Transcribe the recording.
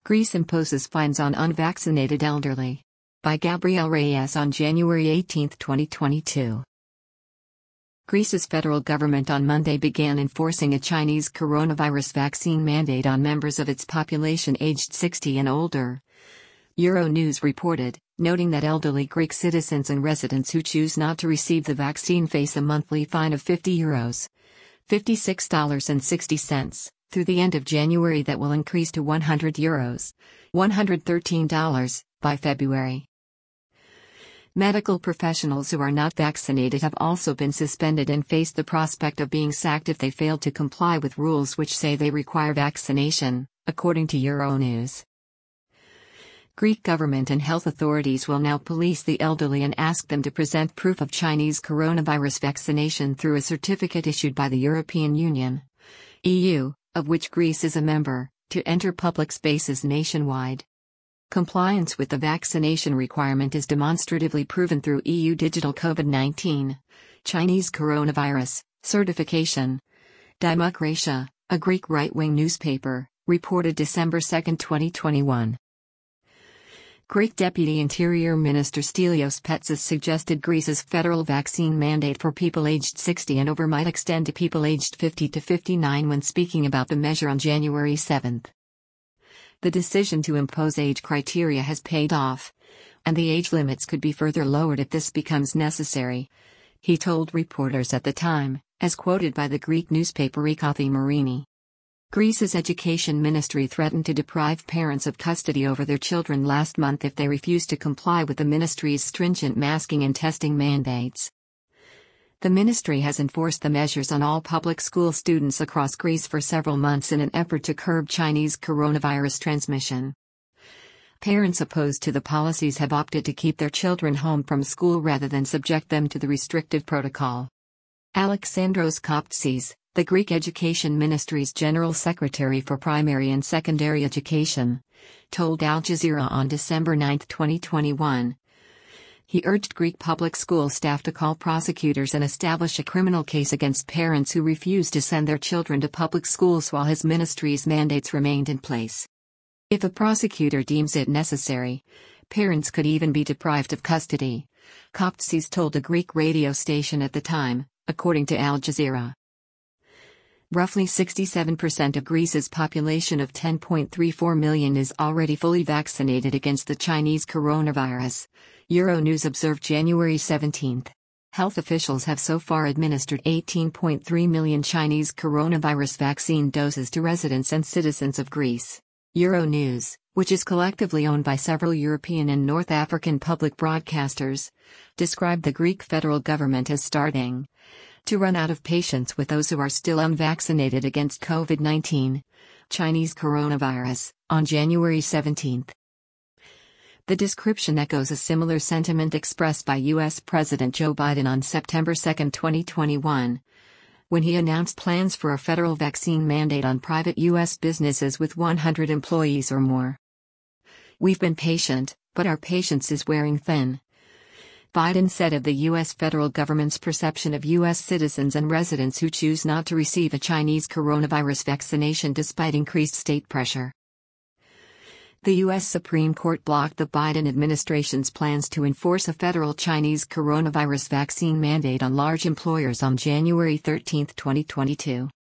Greece imposes fines on unvaccinated elderly. By Gabriel Reyes on January 18, 2022. Greece's federal government on Monday began enforcing a Chinese coronavirus vaccine mandate on members of its population aged 60 and older. Euronews reported, noting that elderly Greek citizens and residents who choose not to receive the vaccine face a monthly fine of €50, $56.60, through the end of January that will increase to €100, $113, by February. Medical professionals who are not vaccinated have also been suspended and face the prospect of being sacked if they fail to comply with rules which say they require vaccination, according to Euronews. Greek government and health authorities will now police the elderly and ask them to present proof of Chinese coronavirus vaccination through a certificate issued by the European Union, EU, of which Greece is a member, to enter public spaces nationwide. Compliance with the vaccination requirement is demonstratively proven through EU Digital COVID-19, Chinese coronavirus, certification. Demokratia, a Greek right-wing newspaper, reported December 2, 2021. Greek Deputy Interior Minister Stelios Petzas suggested Greece's federal vaccine mandate for people aged 60 and over might extend to people aged 50 to 59 when speaking about the measure on January 7. The decision to impose age criteria has paid off, and the age limits could be further lowered if this becomes necessary, he told reporters at the time, as quoted by the Greek newspaper Ikathi Marini. Greece's education ministry threatened to deprive parents of custody over their children last month if they refuse to comply with the ministry's stringent masking and testing mandates. The ministry has enforced the measures on all public school students across Greece for several months in an effort to curb Chinese coronavirus transmission. Parents opposed to the policies have opted to keep their children home from school rather than subject them to the restrictive protocol. Alexandros Koptsis, the Greek Education Ministry's General Secretary for Primary and Secondary Education, told Al Jazeera on December 9, 2021. He urged Greek public school staff to call prosecutors and establish a criminal case against parents who refuse to send their children to public schools while his ministry's mandates remained in place. If a prosecutor deems it necessary, parents could even be deprived of custody, Koptsis told a Greek radio station at the time, according to Al Jazeera. Roughly 67% of Greece's population of 10.34 million is already fully vaccinated against the Chinese coronavirus, Euronews observed January 17. Health officials have so far administered 18.3 million Chinese coronavirus vaccine doses to residents and citizens of Greece. Euronews, which is collectively owned by several European and North African public broadcasters, described the Greek federal government as starting to run out of patience with those who are still unvaccinated against COVID-19, Chinese coronavirus, on January 17. The description echoes a similar sentiment expressed by U.S. President Joe Biden on September 2, 2021, when he announced plans for a federal vaccine mandate on private U.S. businesses with 100 employees or more. "We've been patient, but our patience is wearing thin," Biden said of the U.S. federal government's perception of U.S. citizens and residents who choose not to receive a Chinese coronavirus vaccination despite increased state pressure. The U.S. Supreme Court blocked the Biden administration's plans to enforce a federal Chinese coronavirus vaccine mandate on large employers on January 13, 2022.